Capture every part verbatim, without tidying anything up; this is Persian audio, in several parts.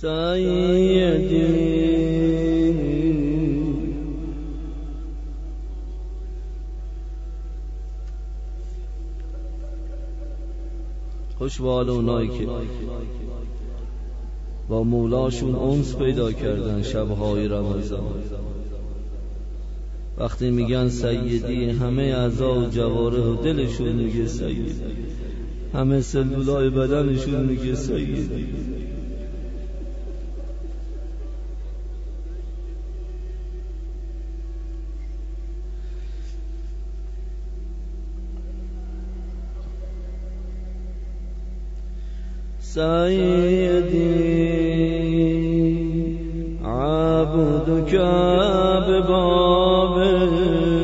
سیدی خوش به حال اونایی که با مولاشون انس پیدا کردن شبهای رمضان. وقتی میگن سیدی همه اعضا و جوارح و دلشون میگه سیدی، همه سلولای بدنشون میگه سیدی. سیدی عبدک ببابک،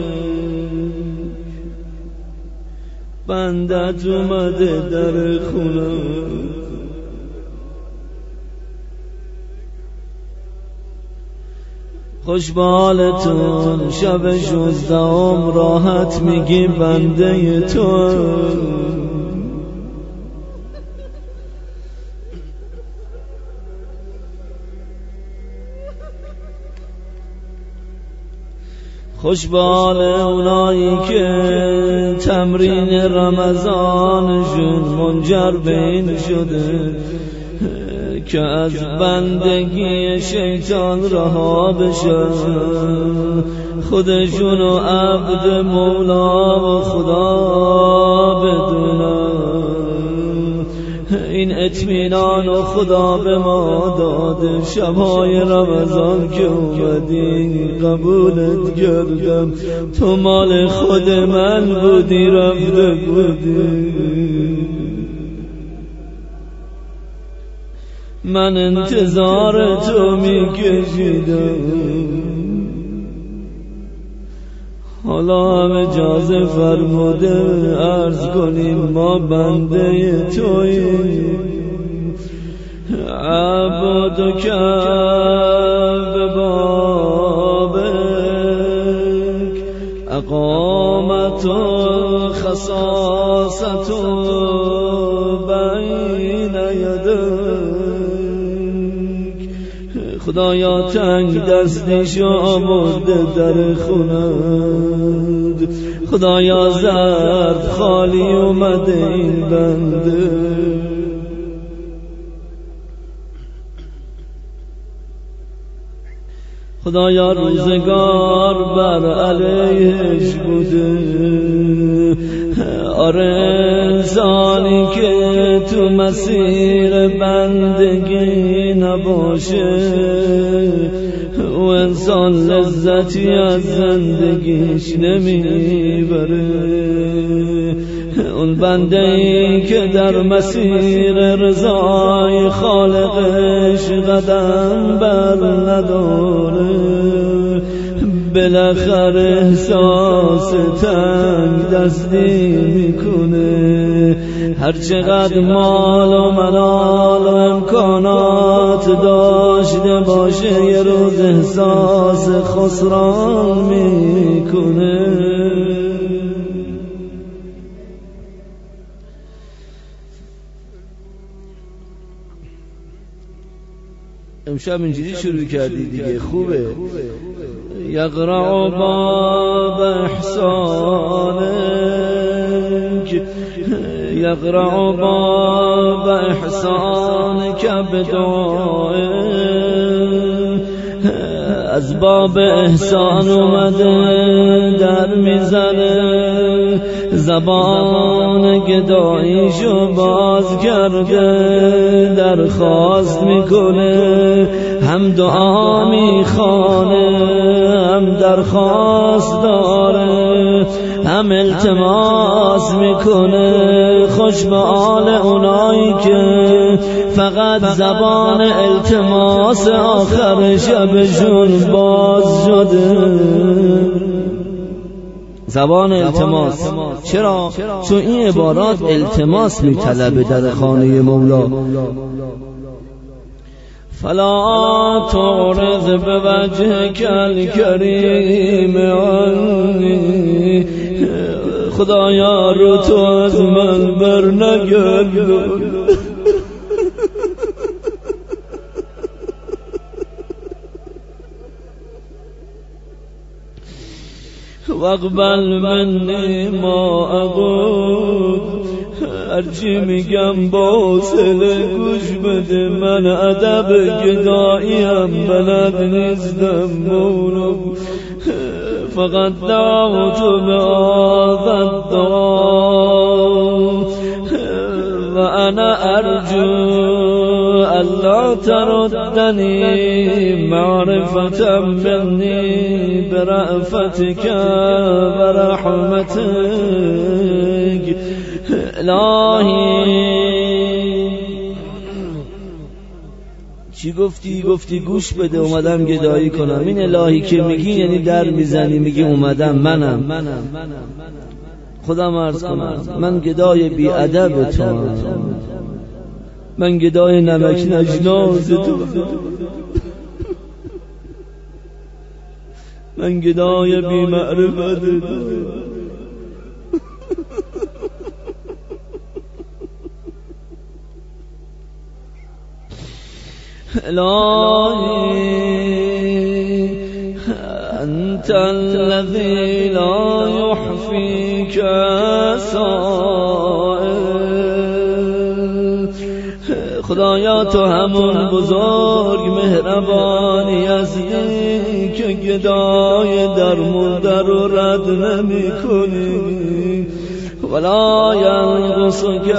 بندت اومده در خونه، خوش به حالتون شب شوزدهم راحت میگی بنده تو. خوش به حال اونایی که تمرین رمضانشون منجر به این شده که از بندگی شیطان رها بشن، خودشونو عبد مولا و خدا بدونن. این اطمینان و خدا به ما داده، شبهای رمضان که اومدی قبولت کردم، تو مال خود من بودی رفته بودی، من انتظار تو میکشیدم. حالا هم اجازه فرموده عرض کنیم ما بنده توییم. عبدک ببابک، اقامت خصاصت بین یدک. خدایا تنگ دستیشو آورده در خونت، خدایا زرد خالی اومده این بنده. خدایا روزگار بر علیهش بوده، آره انسانی که تو مسیر بندگی نباشه و انسان لذتی از زندگیش نمیبره. اون بنده‌ای که در مسیر رضای خالقش قدم بر نداره، بالاخره احساس تنگ دستی میکنه. هر چقدر مال و منال و امکانات داشته باشه یه روز احساس خسران میکنه. امشب اینجوری شروع کردی دیگه، خوبه. یقرأ باب احسانک، یقرأ باب احسانک بدعائک. از باب احسان اومده در میزنه، زبان گداییشو باز کرده، درخواست میکنه، هم دعا میخوانه، هم درخواست داره، هم التماس میکنه. خوش به حال اونایی که فقط زبان التماس آخر شبشون باز شده. زبان التماس. چرا؟ چون این عبارات التماس میطلبه در خانه مولا. فلا تعرض بوجهك الكريم عني، خدایا رو تو از من بر نگردون. واقبل منی ما اقول هرچی میگم باصله گوش بده من ادب گداییم بلد نیستم مولو فقط دعوت به آذد و انا ارجو الله تردني معرفة مني برأفتك ورحمتك الهی. چی گفتی؟ گفتی گوش بده اومدم گدایی کنم. این الهی که میگی یعنی در میزنی میگی اومدم منم. خودم عرض کنم من گدای بی ادب تو، من گدای نمک نجناز تو، من گدای بی معرفت تو. الهی انت الذي لا يحفيك سائل. خدایا تو همون بزرگ مهربانی هستی که گدای در مرده رو رد نمی کنی ولا ینقصک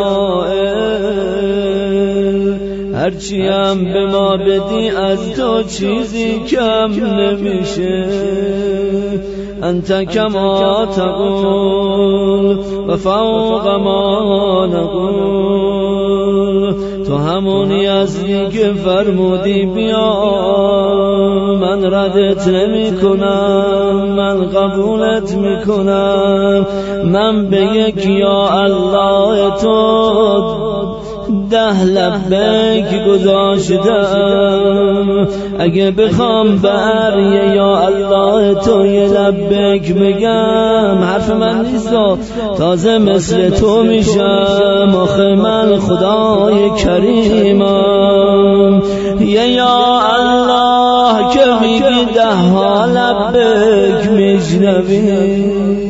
نائل. هرچی هم به ما بدی از تو چیزی کم نمیشه. انت کما تقول و فوق ما نقول. تو همونی هستی که فرمودی بیا من ردت نمی کنم، من قبولت می کنم. من به یک یا الله تو ده لبیک گذاشتم. اگه بخوام بر یه یا الله تو یه لبیک بگم حرف من نیست، تازه مثل تو میشم. آخه من خدای کریمم. یه یا الله که میگی ده ها لبیک میشنوی.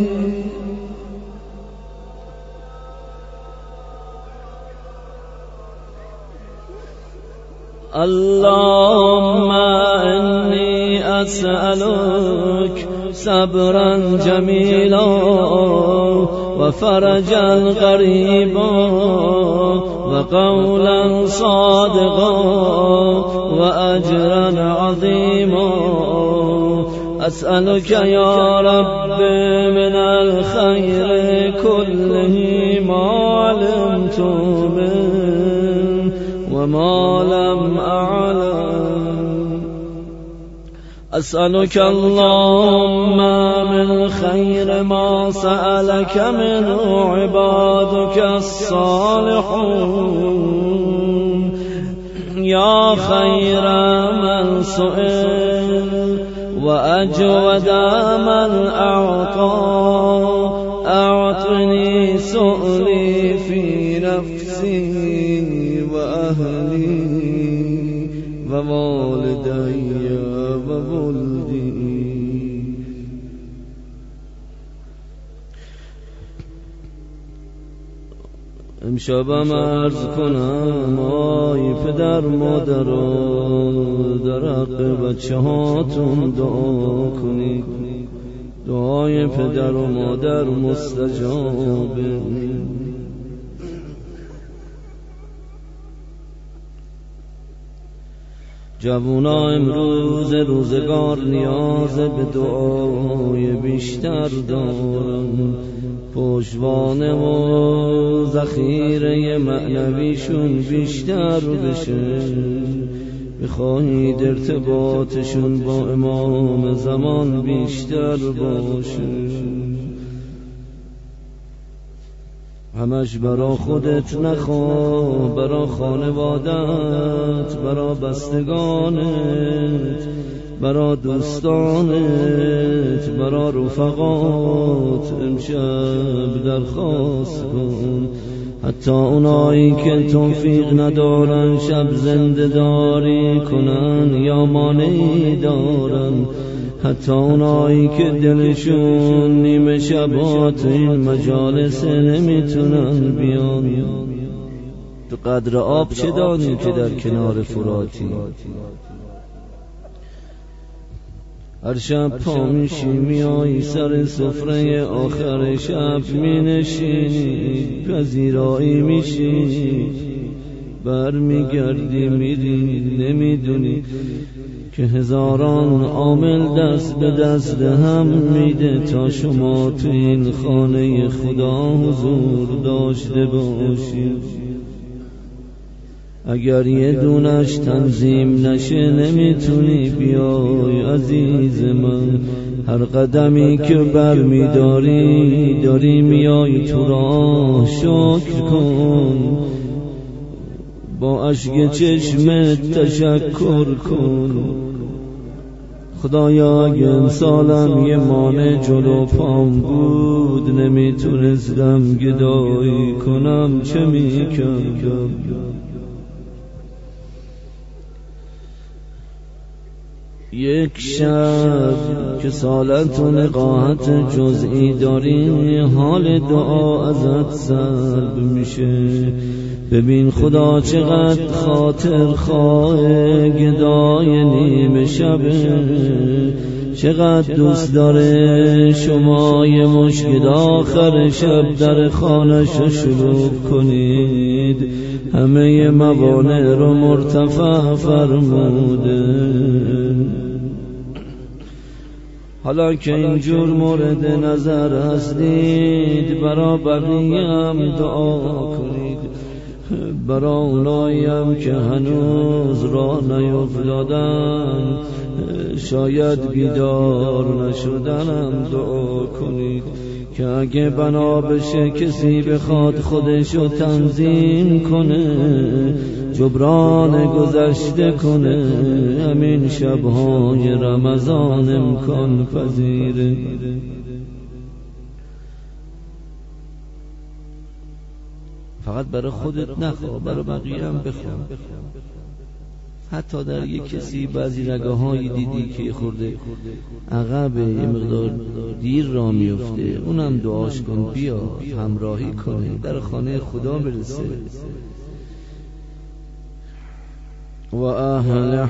اللهم إني أسألك صبرا جميلا وفرجا قريبا وقولا صادقا وأجرا عظيما. أسألك يا رب من الخير كله ما علمت منه وما لم أعلم. أسألك اللهم من خير ما سألك منه عبادك الصالحون يا خير من سئل وأجود من أعطى. أعطني سؤلي في نفسي وأهلي ووالدي وولدي. امشبم عرض کنم آی پدر مادر در حق بچه هاتون دعا کنید. دعای پدر و مادر مستجابه. جوونا امروز روزگار نیاز به دعای بیشتر دارن. پشتوانه و ذخیره معنویشون بیشتر بشه. بخواهید ارتباطشون با امام زمان بیشتر باشه. همش برا خودت نخواه، برا خانوادت، برا بستگانت، برا دوستانت، برا رفقات امشب درخواست کن. حتی اونایی که توفیق ندارن شب زنده داری کنن یا مانعی دارن، حتی اونایی که دلشون نیمه شبات این مجالس نمیتونن بیان. تو قدر آب چه دانی که در کنار فراتی؟ هر شب پا میشی میایی سر سفره آخر شب مینشینی، پذیرایی میشی، بر میگردی میری، نمیدونی که هزاران عامل دست به دست هم میده تا شما تو این خانه خدا حضور داشته باشید. اگر یه دونش تنظیم نشه نمیتونی بیای عزیز من. هر قدمی که بر میداری داری میای تو راه، شکر کن، با اشک چشمت تشکر کن. خدایا اگه امسالم یه مانع جلو پام بود نمیتونستم گدایی کنم، چه میکردم؟ یک شب که سالت و نقاهت جزئی داری حال دعا ازت سلب میشه. ببین خدا چقدر خاطر خواه گدای نیمه شبه، چقدر دوست داره شما یه مشکل آخر شب در خانش رو شروع کنید. همه موانع رو مرتفع فرموده. حالا که اینجور مورد نظر هستید برا بقیه هم دعا کنید، برا اونایی هم که هنوز راه نیفتادن شاید بیدار نشدن هم دعا کنید که اگه بنا بشه کسی بخواد خودشو تنظیم کنه، جبران گذشته کنه، همین شبهای رمضان امکان پذیره. فقط برای خودت نخواه، برای بقیه هم بخواه. حتی در یک کسی بعضی رگاهایی دیدی که خورده عقب یه مقدار دیر را میفته، اونم دعاش کن بیا همراهی کنه در خانه خدا برسه. و اهل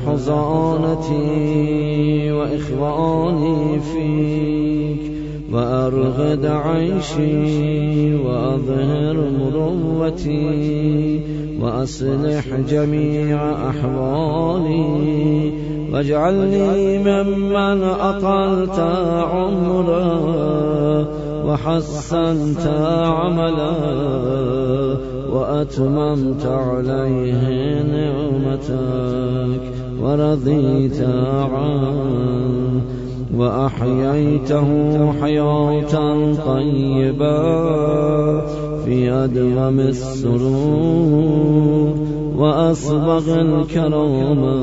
حضانتی و اخوانی فیک و ارغد عیشی و اظهر مروتی و اصلح جمیع احوالی واجعلنی ممن اطلت عمره و حسنت عمله وأتممت عليه نعمتك ورضيت عنه وأحييته حياة طيبة في أدوم السرور وأصبغ الكرامة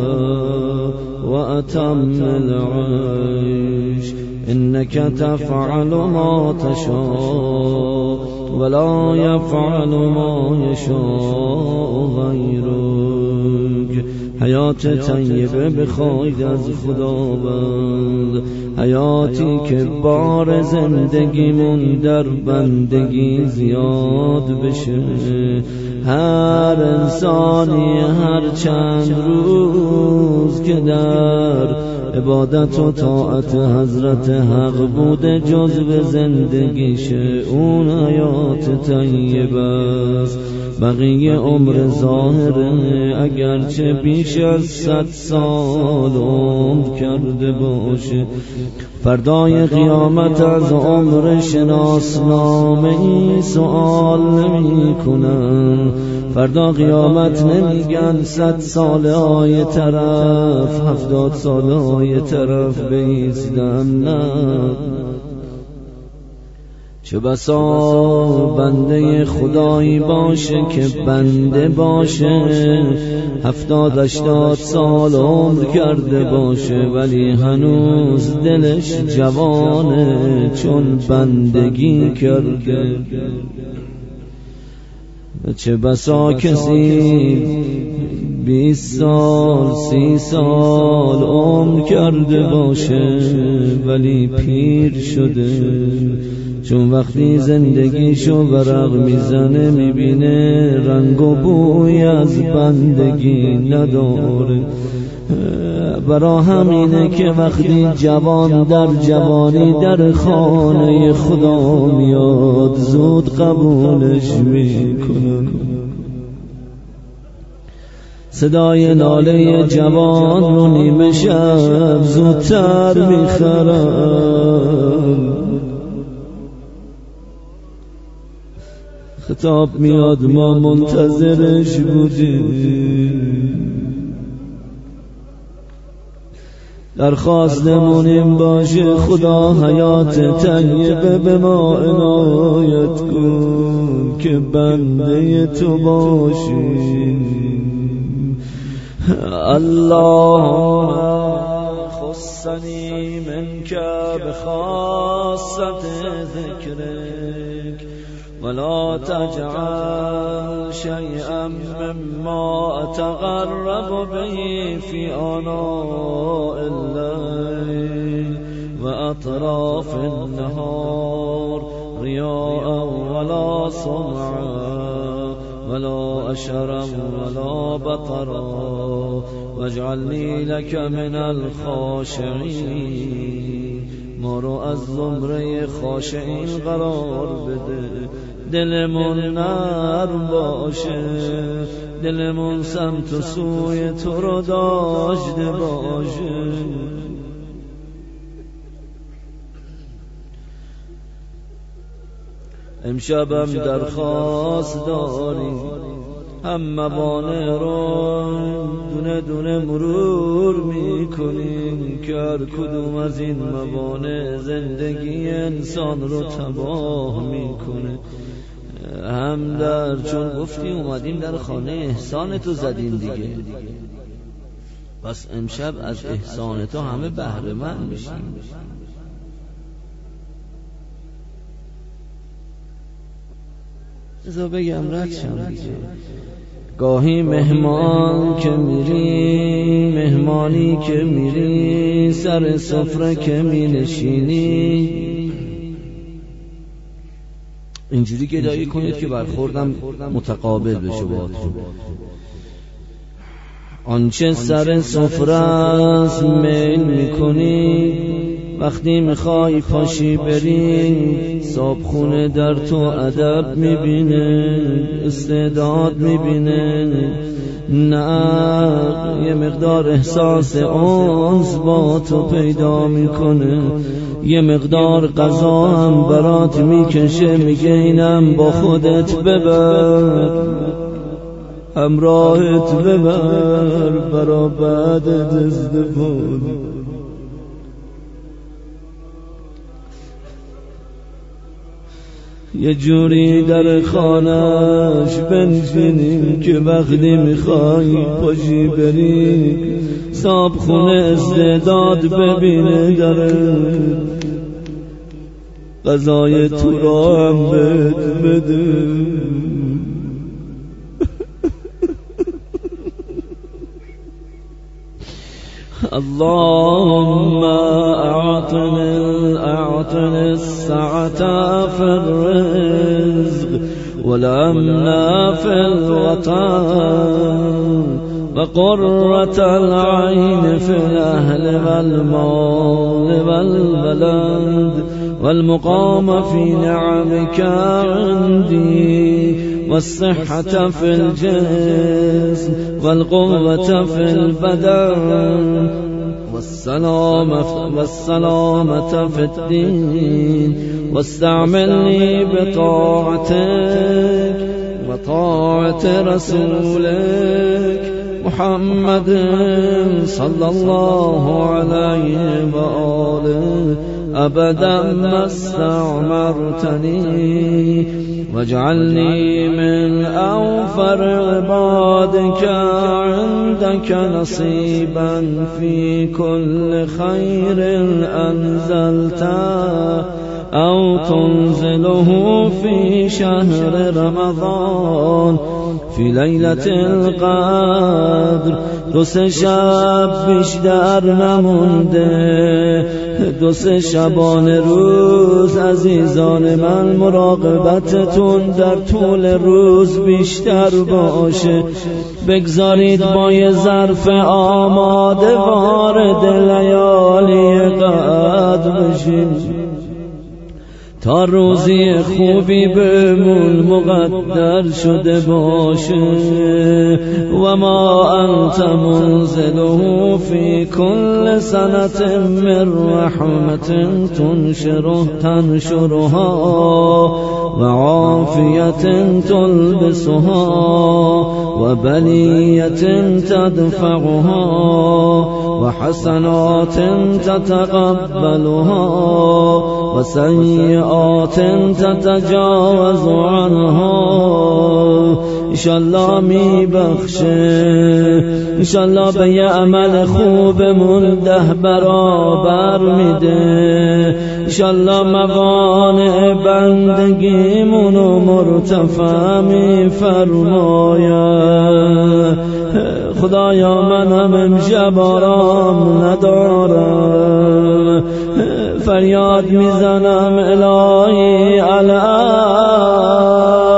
وأتم العيش. إنك تفعل ما تشاء ولا يفعل ما يشاء غيرك. حیات طیبه بخواید از خداوند، حیاتی که بار زندگیمون در بندگی زیاد بشه. هر انسانی هر چند روز که در عبادت و طاعت حضرت حق بوده جزو زندگیشه، اون حیات طیبه است. بقیه عمر ظاهره، اگرچه بیش از صد سال عمر کرده باشه. فردای قیامت از عمر شناسنامه ای سؤال نمی کنن. فردا قیامت نمیگن صد ساله های طرف هفتاد ساله های طرف بیستن، نه. چه بسا بنده خدایی باشه که بنده باشه هفتاد هشتاد سال عمر کرده باشه ولی هنوز دلش جوانه چون بندگی کرده. چه بسا کسی بیست سال سی سال عمر کرده باشه ولی پیر شده، چون وقتی زندگیشو ورق میزنه میبینه رنگ و بوی از بندگی نداره. برا همینه که وقتی جوان در جوانی در خانه خدا میاد زود قبولش میکنن. صدای ناله جوان رو نیمه شب زودتر میخرن. خطاب میاد ما منتظرش بودیم، درخواستمون این باشه خدا حیات طیبه به ما عنایت کن که بنده تو باشیم. اللهم خصنی منک بخاصت ذکرک ولا تجعل شيئا مما أتقرب به في آناء الليل وأطراف النهار رياء ولا سمعا ولا أشرا ولا بطرا واجعلني لك من الخاشعين. ما رو از زمره خاشعین قرار بده، دلمون نرم باشه، دلمون سمت و سوی تو رو داشته باشه. امشبم درخواست داریم، هم موانع رو دونه دونه مرور میکنیم که هر کدوم از این موانع زندگی انسان رو تباه میکنه. هم در چون گفتی اومدیم در خانه احسان تو زدیم دیگه، پس امشب از احسان تو همه بهره مند میشیم. ازا بگم رد شم دیگه. گاهی مهمان که میری، مهمانی که میری، سر سفره که می نشینی، اینجوری گدایی کنید که برخوردم متقابل بشه باهاتون. آنچه سر سفره است میل میکنی، وقتی میخوای پاشی بری صابخونه در تو ادب میبینه، استعداد میبینه، نه یه مقدار احساس انس با تو پیدا میکنه، یه مقدار قضا هم برات میکشه، میگه اینم با خودت ببر، همراهت ببر برا بعدت ازدواج. یه جوری در خانهش بنشینیم که وقتی میخوای پاشی بری صاحب خونه استعداد ببینه داره، غذای تو را هم بهت بده. اللهم اعطني اعطني السعة في الرزق والامن في الوطن وقرة العين في الاهل والمال والبلد والمقام في نعمك عندي والصحة في الجسم والقوة في البدن والسلامة والسلامة في الدين واستعملني بطاعتك وطاعة رسولك محمد صلى الله عليه وآله أبدا ما استعمرتني واجعلني من أوفر عبادك عندك نصيبا في كل خير أنزلته او تنزله في شهر رمضان في لیلة القدر. دو سه شب بیشتر نمونده، دو سه شبانه روز عزیزان من مراقبتتون در طول روز بیشتر باشه. بگذارید با یه ظرف آماده وارد لیالی قدر بشیم تا روزی خوبی بهمون مقدر شده باشه. و ما انت منزله فی کل سنة من رحمت تنشره تنشرها و عافیت تلبسها و بلیت تدفعها و حسنات تتقبلها و سیئات تتجاوز عنها. انشالله می بخشه، انشالله به یه عمل خوبمون ده برابر میده، انشالله موانع بندگیمونو مرتفع می فرماید. خدایا منم امشب آرام ندارم، فریاد میزنم الهی علی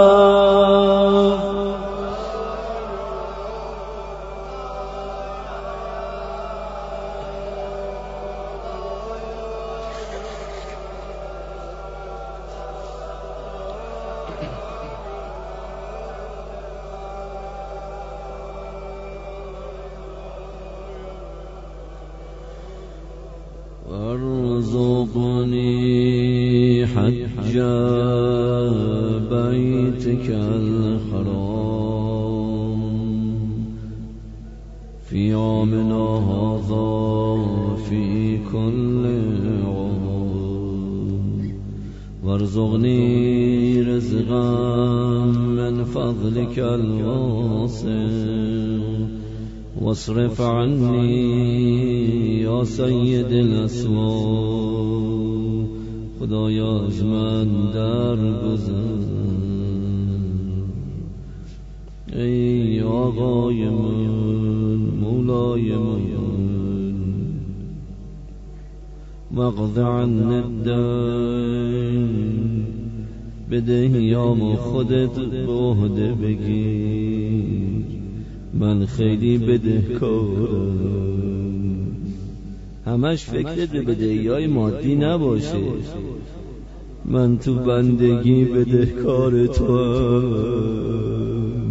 وارزقني حج بيتك الحرام في يومنا هذا في كل عام، وارزقني رزقا من فضلك الواسع، واصرف عني یا سید الاسماء. خدایا از من در گذر، ای آقای من مولای من، واقض عنی الدین. بدهیامو خودت به عهده بگیر، من خیلی بدهکارم. همش فکرت به بدهی‌های مادی نباشه، من تو بندگی بدهکار توام،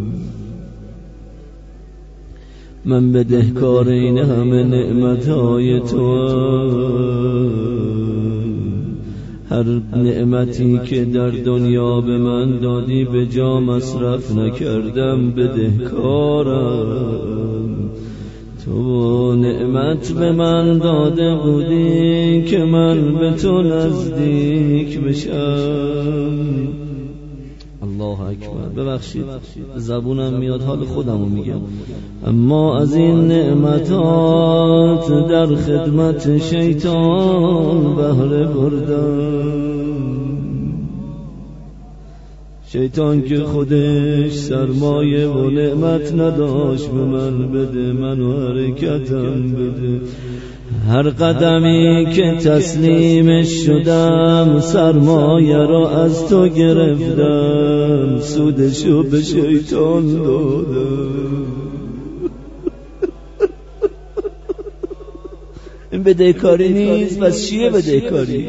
من بدهکار این همه نعمت‌های توام. هر نعمتی که در دنیا به من دادی به جا مصرف نکردم، بدهکارم. تو نعمت به من داده بودی که من به تو نزدیک بشم. الله اکبر. ببخشید زبونم میاد حال خودمو میگم، اما از این نعمتات در خدمت شیطان بهره بردم. شیطان که خودش سرمایه و نعمت نداشت به من بده، منو حرکتم بده. هر قدمی که تسلیمش شدم سرمایه را از تو گرفتم، سودشو به شیطان دادم. این بدهکاری نیست، بس چیه بدهکاری؟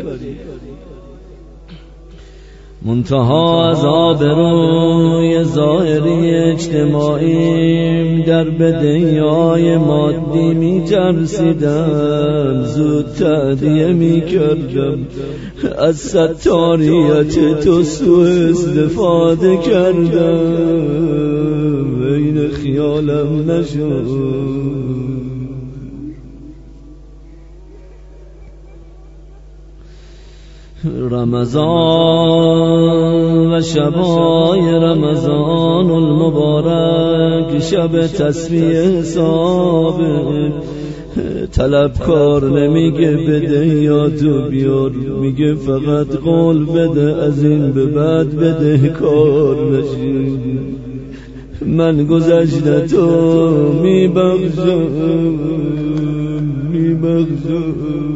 منتها از آبروی ظاهری اجتماعیم در بدهی‌های مادی می ترسیدم، زود تأدیه می کردم، از ستاریت تو سوء استفاده کردم، این خیالم نشد. رمضان و شبای رمضان المبارک شب تصفیه حساب، طلبکار نمیگه بده یا تو بیار، میگه فقط قول بده از این به بعد بده کار بشی. من گذشته تو میبخشم میبخشم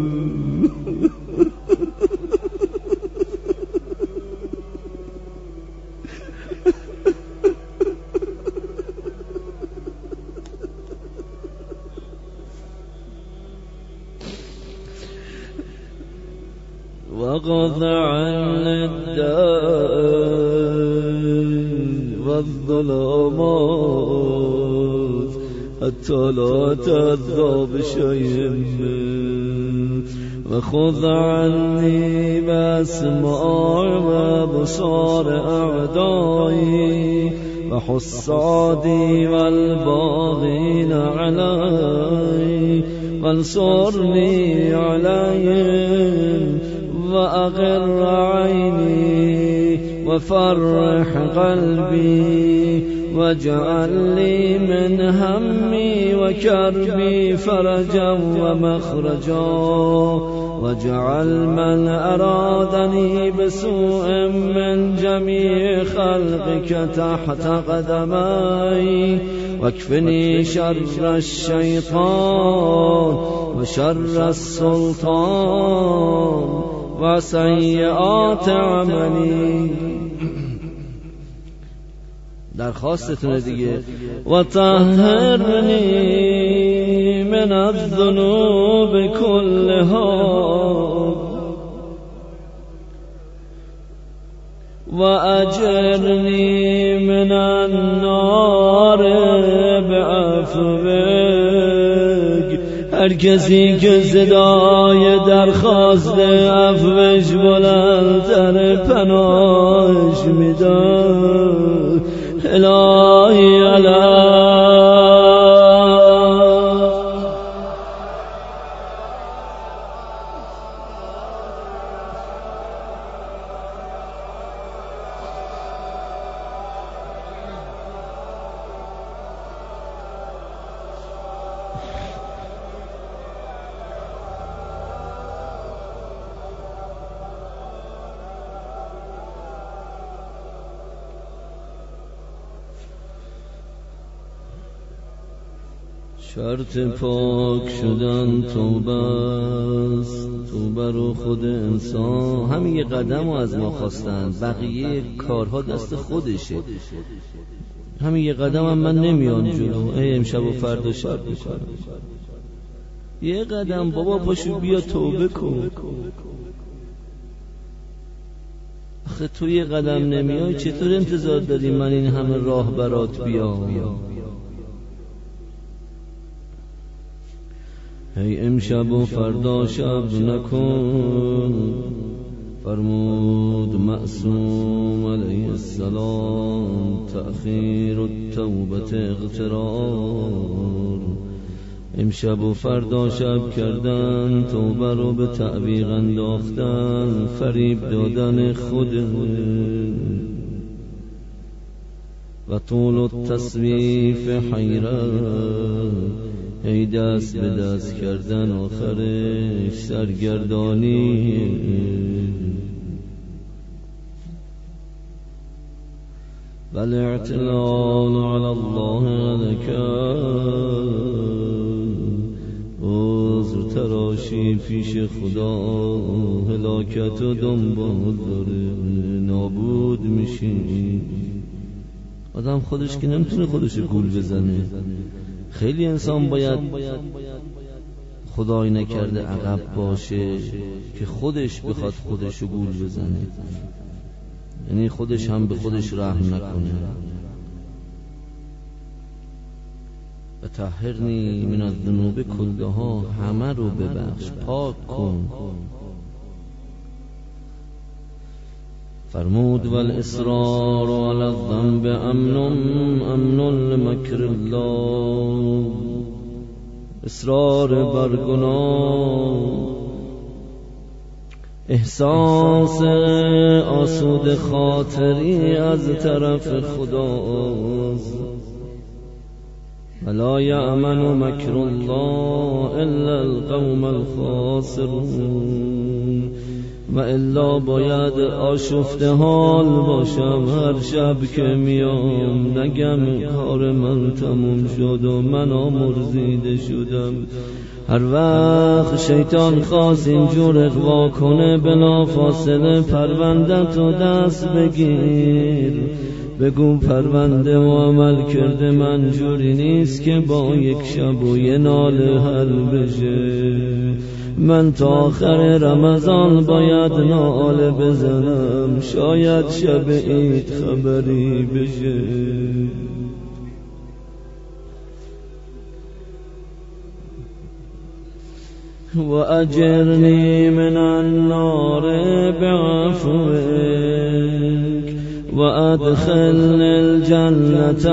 وقطع الدين والظلامات حتى لا تأذى بشيء وخذ عني بأسماع وأبصار أعدائي وحصادي والباغين علي وانصرني عليهم وأغر عيني وفرح قلبي واجعل لي من همي وكربي فرجا ومخرجا واجعل من أرادني بسوء من جميع خلقك تحت قدمي واكفني شر الشيطان وشر السلطان وسیئات عملی. درخواستتونه دیگه. و طهرنی من الذنوب كلها و اجرنی من النار بعفوک. هر کسی که صدای درخواست عفوش بلندتر پناهش میدم. الهی الهی شرط پاک شدن توبه است. توبه رو خود انسان همین یه قدم رو از ما خواستن، بقیه کارها دست خودشه. همین یه قدم هم من نمیان جلو، ای امشب و فردا شب میکنم. یه قدم بابا پاشو بیا توبه کن. آخه تو یه قدم نمیای چطور انتظار داری من این همه راه برات بیام؟ هی امشب و فردا شب نکن. فرمود معصوم علیه السلام تأخیر التوبه اغترار. امشب و فردا شب کردن، توبه رو به تعویق انداختن، فریب دادن خود و طول التصویف حیرت. ای دست به دست کردن آخرش سرگردانی. بل اعتلال علی الله لکن. عذر تراشی پیش خدا هلاکت و دنبال داره، نابود میشی. آدم خودش که نمیتونه خودش گول بزنه. خیلی انسان باید خدای نکرده عقب باشه که خودش بخواد خودش گول بزنه، یعنی خودش هم به خودش رحم نکنه. و طهرنی من الذنوب کلها، همه رو ببخش، پاک کن. فرمود والاصرار علی الذنب امن امن لمکر الله. اصرار بر گناه احساس آسود خاطری از طرف خداست. ولا یأمن مکر الله الا القوم الخاسرون. و الا باید آشفته حال باشم هر شب که میام، نگم کار من تموم شد و من آمرزیده شدم. هر وقت شیطان خواست اینجور اغوا کنه بلا فاصله پرونده تو دست بگیر، بگو پرونده و عمل کرده من جوری نیست که با یک شب و یه ناله حل بشه. من تا آخر رمضان باید ناله بزنم، شاید شب عید خبری بشه. و اجرنی من النار بعفوك و ادخلنی الجنة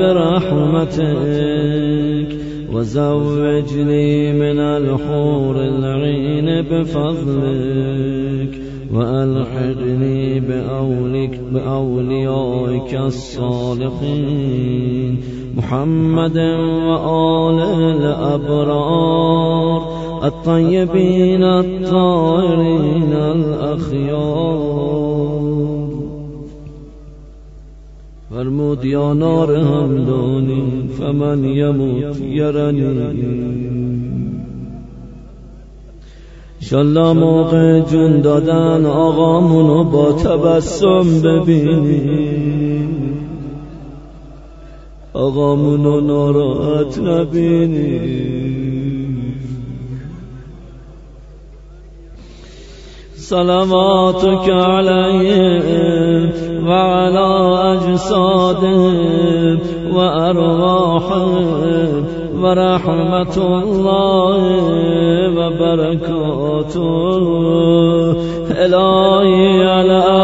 برحمتك و زوجنی من الحور العین بفضلك و الحقنی بأولیائك الصالحین محمد و آل الابرار الطیبین الطاهرین الاخیار. فرمود یا نار همدانی فمن یموت یرنی. انشالله موقع جون دادن آقامونو با تبسم ببینیم، آقامونو ناراحت نبینیم. صلواتك عليهم وعلى أجسادهم وأرواحهم ورحمة الله وبركاته. إلهي على